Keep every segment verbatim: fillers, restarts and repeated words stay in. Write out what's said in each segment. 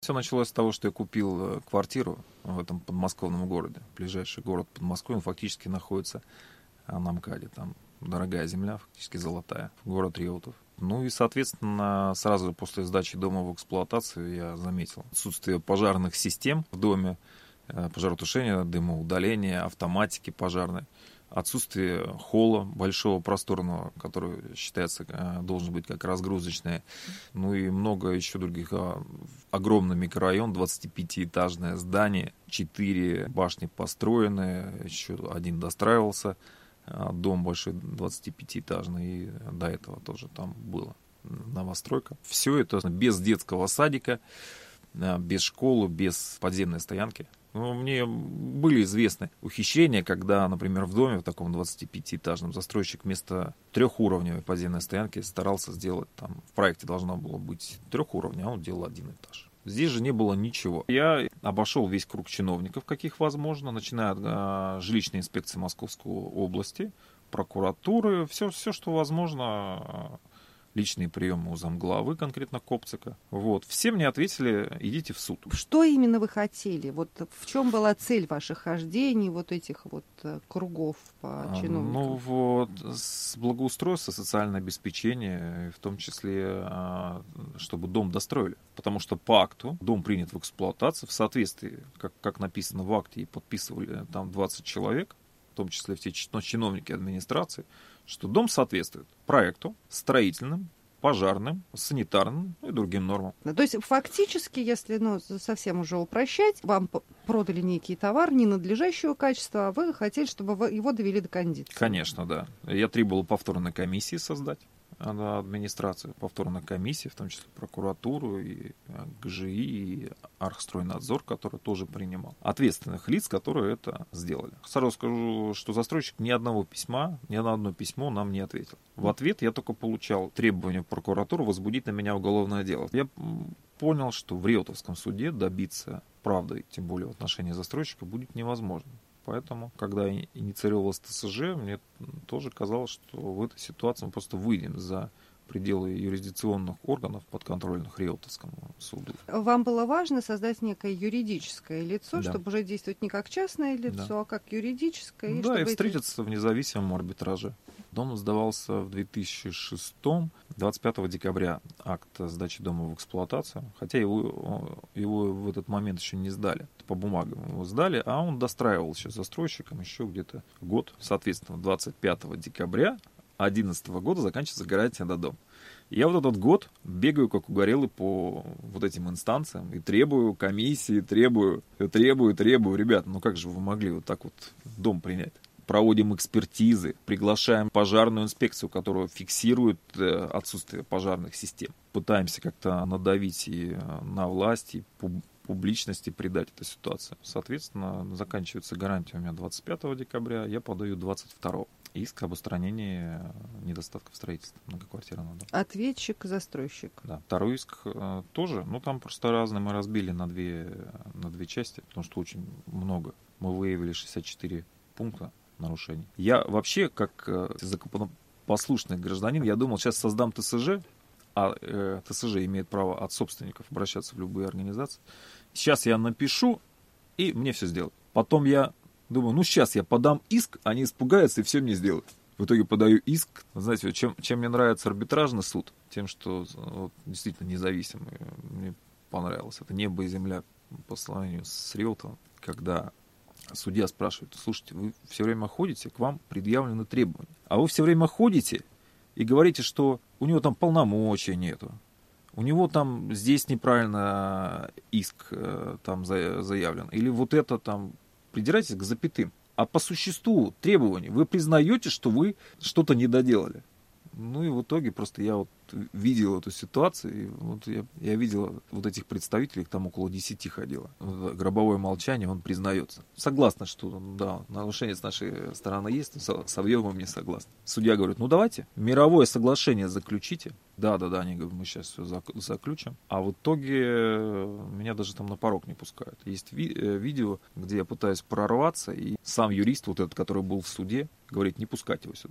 Все началось с того, что я купил квартиру в этом подмосковном городе. Ближайший город Подмосковье, он фактически находится на МКАДе. Там дорогая земля, фактически золотая. Город Реутов. Ну и, соответственно, сразу после сдачи дома в эксплуатацию я заметил отсутствие пожарных систем в доме, пожаротушения, дымоудаления, автоматики пожарной. Отсутствие холла большого, просторного, который считается, должен быть как разгрузочный. Ну и много еще других. Огромный микрорайон, двадцатипятиэтажное здание, четыре башни построены, еще один достраивался. Дом большой двадцатипятиэтажный, и до этого тоже там было новостройка. Все это без детского садика, без школы, без подземной стоянки. Ну, мне были известны ухищрения, когда, например, в доме в таком двадцатипятиэтажном застройщик вместо трехуровневой подземной стоянки старался сделать, там в проекте должно было быть трехуровневое, а он делал один этаж. Здесь же не было ничего. Я обошел весь круг чиновников, каких возможно, начиная от а, жилищной инспекции Московской области, прокуратуры, все, все, что возможно, личные приемы у замглавы, конкретно Копцика. Вот. Все мне ответили, идите в суд. Что именно вы хотели? Вот в чем была цель ваших хождений, вот этих вот кругов по чиновникам? Ну вот, с благоустройства, социальное обеспечение, в том числе, чтобы дом достроили. Потому что по акту дом принят в эксплуатацию в соответствии, как, как написано в акте, и подписывали там двадцать человек, в том числе все чиновники администрации, что дом соответствует проекту, строительным, пожарным, санитарным и другим нормам. То есть фактически, если ну, совсем уже упрощать, вам продали некий товар ненадлежащего качества, а вы хотели, чтобы его довели до кондиции. Конечно, да. Я требовал повторной комиссии создать на администрацию, повторной комиссии, в том числе прокуратуру, и ГЖИ, и Архстройнадзор, который тоже принимал. Ответственных лиц, которые это сделали. Сразу скажу, что застройщик ни одного письма, ни на одно письмо нам не ответил. В ответ я только получал требование прокуратуры возбудить на меня уголовное дело. Я понял, что в Реутовском суде добиться правды, тем более в отношении застройщика, будет невозможно. Поэтому, когда инициировалось ТСЖ, мне тоже казалось, что в этой ситуации мы просто выйдем за пределы юрисдикционных органов, подконтрольных Реутовскому суду. Вам было важно создать некое юридическое лицо, да. чтобы уже действовать не как частное лицо, да. а как юридическое. И да, и эти... встретиться в независимом арбитраже. Дом сдавался в две тысячи шестом, двадцать пятого декабря акт сдачи дома в эксплуатацию, хотя его, его в этот момент еще не сдали. По бумагам его сдали, а он достраивался застройщиком еще где-то год. Соответственно, двадцать пятого декабря две тысячи одиннадцатого года заканчивается гарантия на дом. Я вот этот год бегаю как угорелый по вот этим инстанциям и требую комиссии, требую, требую, требую. Ребята, ну как же вы могли вот так вот дом принять? Проводим экспертизы, приглашаем пожарную инспекцию, которая фиксирует отсутствие пожарных систем. Пытаемся как-то надавить и на власть, и публичности придать этой ситуации. Соответственно, заканчивается гарантия у меня двадцать пятого декабря, я подаю двадцать второго. Иск об устранении недостатков строительства многоквартирного дома. Ответчик, застройщик. Да. Второй иск э, тоже, ну там просто разные мы разбили на две, на две части, потому что очень много. Мы выявили шестьдесят четыре пункта нарушений. Я вообще, как э, законопослушный гражданин, я думал, сейчас создам ТСЖ, а э, ТСЖ имеет право от собственников обращаться в любые организации. Сейчас я напишу, и мне все сделают. Потом я думаю, ну сейчас я подам иск, они испугаются и все мне сделают. В итоге подаю иск. Знаете, вот чем, чем мне нравится арбитражный суд, тем, что вот, действительно независимый. Мне понравилось. Это небо и земля по сравнению с Реутовым, когда судья спрашивает, слушайте, вы все время ходите, к вам предъявлены требования. А вы все время ходите и говорите, что у него там полномочий нету. У него там здесь неправильно иск там заявлен. Или вот это там... Придирайтесь к запятым. А по существу требований вы признаете, что вы что-то не доделали. Ну и в итоге просто я вот видел эту ситуацию, и вот я, я видел вот этих представителей, там около десяти ходило. Гробовое молчание, он признается. Согласна, что да, нарушение с нашей стороны есть, но с объемом не согласен. Судья говорит, ну давайте, мировое соглашение заключите. Да, да, да, они говорят, мы сейчас все заключим. А в итоге меня даже там на порог не пускают. Есть ви- видео, где я пытаюсь прорваться, и сам юрист, вот этот, который был в суде, говорит, не пускать его сюда.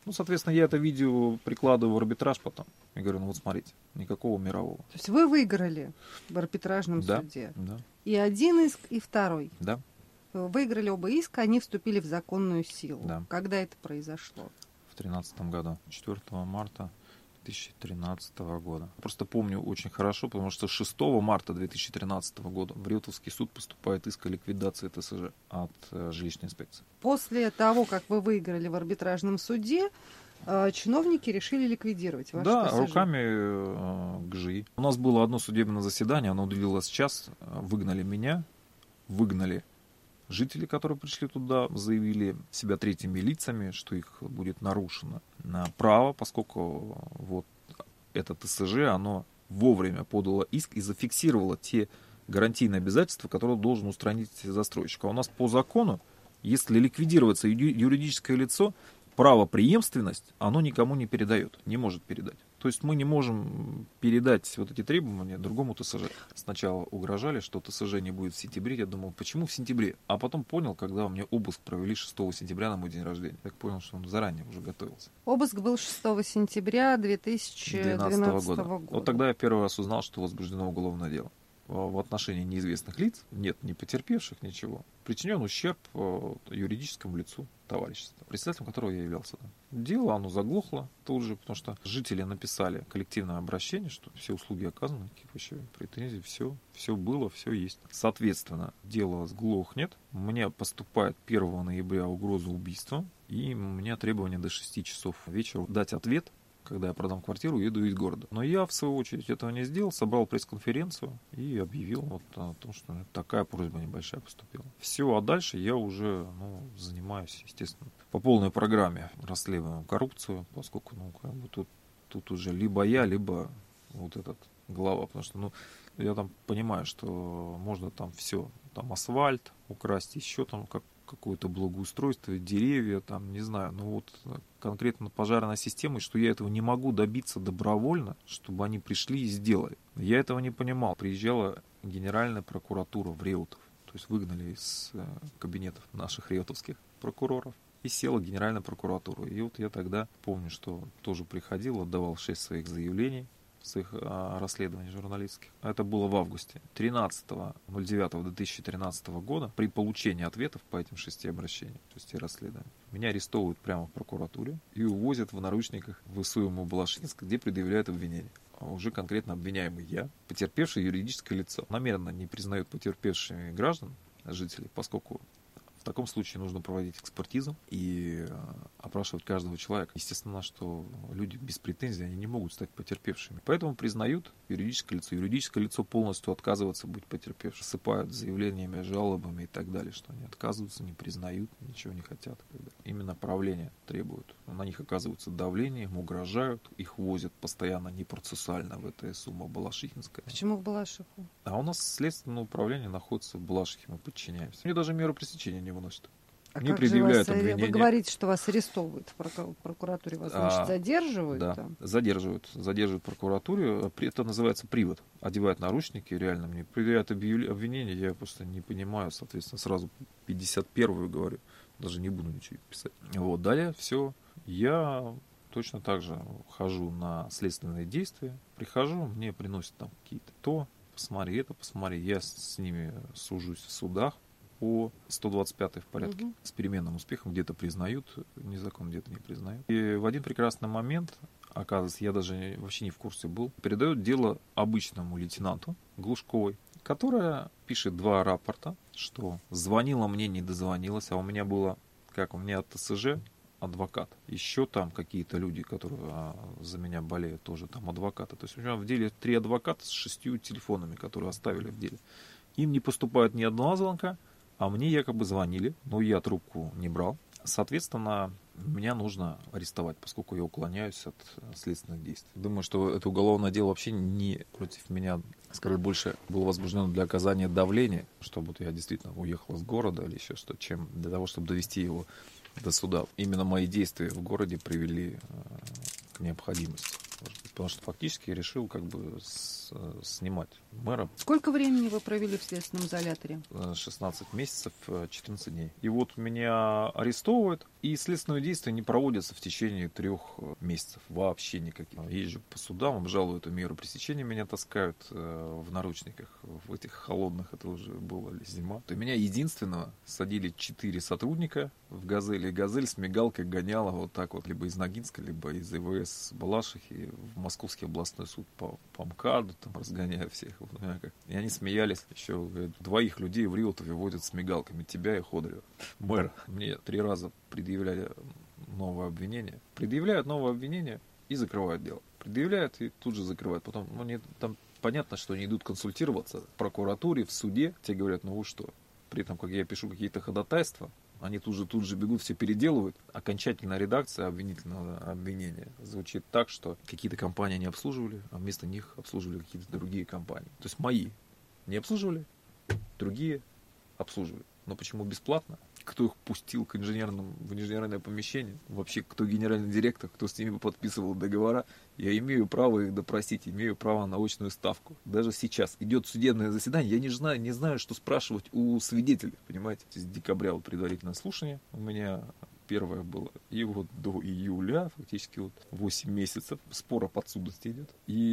Ну, соответственно, я это видео прикладываю в арбитраж потом. И говорю, ну вот смотрите, никакого мирового. То есть вы выиграли в арбитражном Да, суде. да, И один иск, и второй. да, Выиграли оба иска, они вступили в законную силу. Да. Когда это произошло? в тринадцатом году, четвёртого марта две тысячи тринадцатого года. Просто помню очень хорошо, потому что шестого марта две тысячи тринадцатого года в Реутовский суд поступает иск о ликвидации ТСЖ от э, жилищной инспекции. После того, как вы выиграли в арбитражном суде, э, чиновники решили ликвидировать ваше Да, ТСЖ. руками э, ГЖИ. У нас было одно судебное заседание, оно длилось час. Выгнали меня, выгнали жители, которые пришли туда, заявили себя третьими лицами, что их будет нарушено на право, поскольку вот это ТСЖ, оно вовремя подало иск и зафиксировало те гарантийные обязательства, которые должен устранить застройщик. А у нас по закону, если ликвидируется юридическое лицо, правопреемственность оно никому не передает, не может передать. То есть мы не можем передать вот эти требования другому ТСЖ. Сначала угрожали, что ТСЖ не будет в сентябре. Я думал, почему в сентябре? А потом понял, когда у меня обыск провели шестого сентября на мой день рождения. Так понял, что он заранее уже готовился. Обыск был шестого сентября две тысячи двенадцатого года. года. Вот тогда я первый раз узнал, что возбуждено уголовное дело в отношении неизвестных лиц. Нет ни потерпевших, ничего. Причинен ущерб юридическому лицу товарищества, председателем которого я являлся. Дело, оно заглохло тут же, потому что жители написали коллективное обращение, что все услуги оказаны, никаких вообще претензий, все, все было, все есть. Соответственно, дело сглохнет. Мне поступает первого ноября угроза убийства, и у меня требование до шести часов вечера дать ответ. Когда я продам квартиру, еду из города. Но я, в свою очередь, этого не сделал, собрал пресс-конференцию и объявил вот о том, что такая просьба небольшая поступила. Все, а дальше я уже ну, занимаюсь, естественно, по полной программе расследуем коррупцию, поскольку ну, как бы тут, тут уже либо я, либо вот этот глава, потому что ну, я там понимаю, что можно там все, там асфальт украсть, еще там как какое-то благоустройство, деревья, там, не знаю, ну вот конкретно пожарной системой, что я этого не могу добиться добровольно, чтобы они пришли и сделали. Я этого не понимал. Приезжала Генеральная прокуратура в Реутов, то есть выгнали из кабинетов наших реутовских прокуроров, и села Генеральная прокуратура. И вот я тогда помню, что тоже приходил, отдавал шесть своих заявлений, своих а, расследований журналистских. Это было в августе. тринадцатого ноль девятого две тысячи тринадцатого года при получении ответов по этим шести обращениям, шести расследованиям, меня арестовывают прямо в прокуратуре и увозят в наручниках в ИСУ-Балашинск, где предъявляют обвинение. А уже конкретно обвиняемый я, потерпевшее юридическое лицо. Намеренно не признают потерпевшими граждан, жителей, поскольку в таком случае нужно проводить экспертизу и опрашивать каждого человека. Естественно, что люди без претензий, они не могут стать потерпевшими. Поэтому признают юридическое лицо. Юридическое лицо полностью отказывается быть потерпевшим. Сыпают заявлениями, жалобами и так далее, что они отказываются, не признают, ничего не хотят. Именно правление требует. На них оказывается давление, им угрожают, их возят постоянно непроцессуально в это ИСУ-Балашихинское. Почему в Балашиху? А у нас следственное управление находится в Балашихе, мы подчиняемся. Мне даже меру пресечения не выносят. А не как предъявляют же вас, обвинения. Вы говорите, что вас арестовывают в прокуратуре, вас, значит, а, задерживают? Да, там? задерживают. Задерживают в прокуратуре. Это называется привод. Одевают наручники, реально мне предъявляют обвинения, я просто не понимаю, соответственно, сразу пятьдесят первую говорю. Даже не буду ничего писать. Вот, далее все. Я точно так же хожу на следственные действия. Прихожу, мне приносят там какие-то то, посмотри это, посмотри. Я с ними сужусь в судах по сто двадцать пятой в порядке. Угу. С переменным успехом где-то признают незаконно, где-то не признают. И в один прекрасный момент, оказывается, я даже вообще не в курсе был, передают дело обычному лейтенанту Глушковой, которая пишет два рапорта, что звонила мне, не дозвонилась, а у меня было, как у меня от ТСЖ, адвокат. Еще там какие-то люди, которые а, за меня болеют, тоже там адвокаты. То есть у меня в деле три адвоката с шестью телефонами, которые оставили в деле. Им не поступает ни одного звонка, а мне якобы звонили, но я трубку не брал. Соответственно, меня нужно арестовать, поскольку я уклоняюсь от следственных действий. Думаю, что это уголовное дело вообще не против меня, скорее больше было возбуждено для оказания давления, чтобы я действительно уехал из города или еще что, чем для того, чтобы довести его до суда. Именно мои действия в городе привели к необходимости может быть, потому что фактически я решил как бы с, снимать мэра. Сколько времени вы провели в следственном изоляторе? шестнадцать месяцев, четырнадцать дней. И вот меня арестовывают, и следственные действия не проводятся в течение трех месяцев. Вообще никаких. Езжу по судам, обжалую эту меру пресечения, меня таскают в наручниках, в этих холодных, это уже была зима. То меня единственного садили четыре сотрудника в «Газели». И «Газель» с мигалкой гоняла вот так вот, либо из Ногинска, либо из ИВС Балашихи в Московский областной суд по, по МКАДу, там разгоняя всех. И они смеялись. Еще говорят, двоих людей в Риотове водят с мигалками, тебя и Ходорева, мэра. Мне три раза предъявляли новое обвинение. Предъявляют новое обвинение и закрывают дело. Предъявляют и тут же закрывают. Потом, ну, не, там понятно, что они идут консультироваться в прокуратуре, в суде. Те говорят, ну вы что? При этом, как я пишу какие-то ходатайства, они тут же, тут же бегут, все переделывают. Окончательная редакция обвинительного обвинения звучит так, что какие-то компании не обслуживали, а вместо них обслуживали какие-то другие компании. То есть мои не обслуживали, другие обслуживали. Но почему бесплатно? Кто их пустил к инженерному, в инженерное помещение? Вообще, кто генеральный директор, кто с ними подписывал договора? Я имею право их допросить, имею право на очную ставку. Даже сейчас идет судебное заседание, я не знаю, не знаю, что спрашивать у свидетелей. Понимаете, с декабря вот предварительное слушание у меня первое было. И вот до июля, фактически вот восемь месяцев, спор о подсудности идет.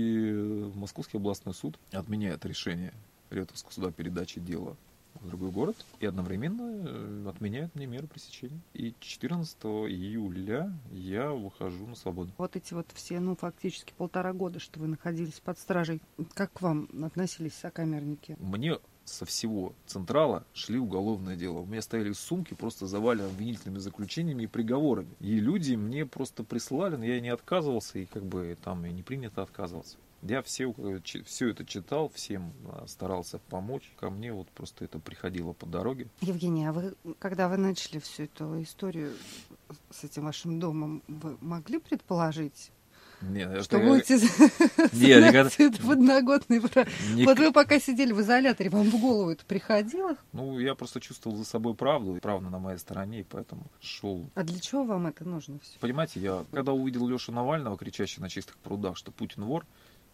И Московский областной суд отменяет решение Риотовского суда передачи дела в другой город и одновременно отменяет мне меру пресечения. И четырнадцатого июля я выхожу на свободу. Вот эти вот все, ну, фактически полтора года, что вы находились под стражей, как к вам относились сокамерники? Мне со всего Централа шли уголовное дело. У меня стояли сумки, просто завалены обвинительными заключениями и приговорами. И люди мне просто присылали, но я не отказывался, и как бы там и не принято отказываться. Я все, все это читал, всем старался помочь. Ко мне вот просто это приходило по дороге. Евгений, а вы, когда вы начали всю эту историю с этим вашим домом, вы могли предположить, Нет, что это... будете Нет, никогда... подноготный брак? Ник... Вот вы пока сидели в изоляторе, вам в голову это приходило? Ну, я просто чувствовал за собой правду, и правда на моей стороне, и поэтому шел. А для чего вам это нужно все? Понимаете, я когда увидел Лешу Навального, кричащего на чистых прудах, что Путин вор,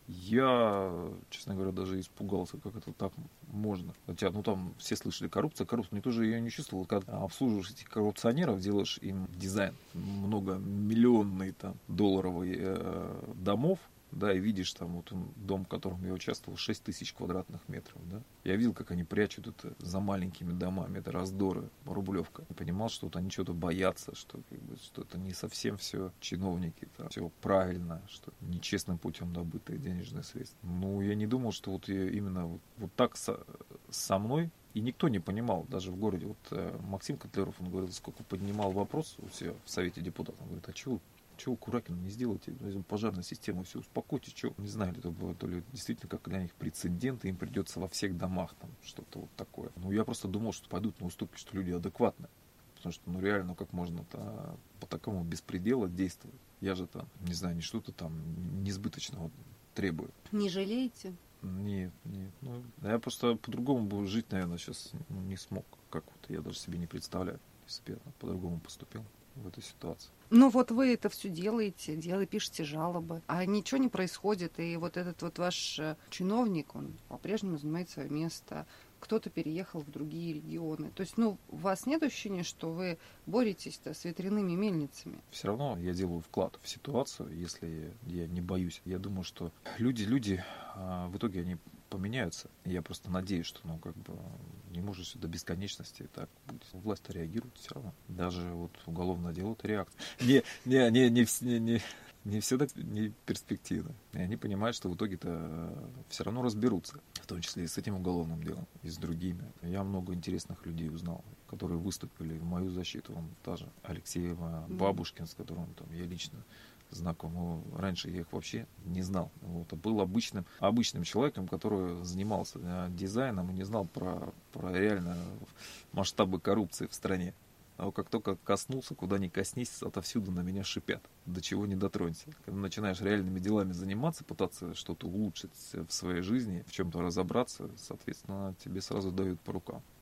я, честно говоря, даже испугался, как это так можно. Хотя, ну там все слышали коррупция, коррупция, никто же ее не чувствовал. Когда обслуживаешь этих коррупционеров, делаешь им дизайн, многомиллионные там долларовые э, домов, да, и видишь там вот дом, в котором я участвовал, шесть тысяч квадратных метров, да. Я видел, как они прячут это за маленькими домами, это раздоры, Рублевка. Я понимал, что вот они что-то боятся, что, как бы, что это не совсем все чиновники, там, все правильно, что нечестным путем добытые денежные средства. Ну, я не думал, что вот я именно вот, вот так со, со мной, и никто не понимал, даже в городе. Вот э, Максим Котляров, он говорил, сколько поднимал вопрос у себя в Совете депутатов, он говорит, а чего? Чего Куракину не сделайте? Пожарную систему, все, успокойтесь. Чего? Не знаю, это было то ли действительно как для них прецедент, и им придется во всех домах там что-то вот такое. Ну, я просто думал, что пойдут на уступки, что люди адекватные. Потому что, ну, реально, как можно-то по такому беспределу действовать? Я же там, не знаю, не что-то там несбыточного требую. Не жалеете? Нет, нет. Ну, я просто по-другому бы жить, наверное, сейчас ну, не смог. Как вот я даже себе не представляю, если бы я по-другому поступил в этой ситуации. Ну вот вы это все делаете, делаете, пишете жалобы, а ничего не происходит, и вот этот вот ваш чиновник, он по-прежнему занимает свое место, кто-то переехал в другие регионы. То есть, ну, у вас нет ощущения, что вы боретесь-то с ветряными мельницами? Все равно я делаю вклад в ситуацию, если я не боюсь. Я думаю, что люди, люди, в итоге они поменяются. Я просто надеюсь, что, ну, как бы, не может все до бесконечности так будет. Власть реагирует все равно. Даже вот уголовное дело — это реакция. Не, не, не, не, не, не, не все так не перспективно. И они понимают, что в итоге-то все равно разберутся. В том числе и с этим уголовным делом, и с другими. Я много интересных людей узнал, которые выступили в мою защиту. Он та же Алексеева Бабушкин, с которым там, я лично знаком. Но раньше я их вообще не знал. Вот. Был обычным, обычным человеком, который занимался дизайном и не знал про, про реально масштабы коррупции в стране. А как только коснулся, куда ни коснись, отовсюду на меня шипят. До чего не дотронься. Когда начинаешь реальными делами заниматься, пытаться что-то улучшить в своей жизни, в чем-то разобраться, соответственно, тебе сразу дают по рукам.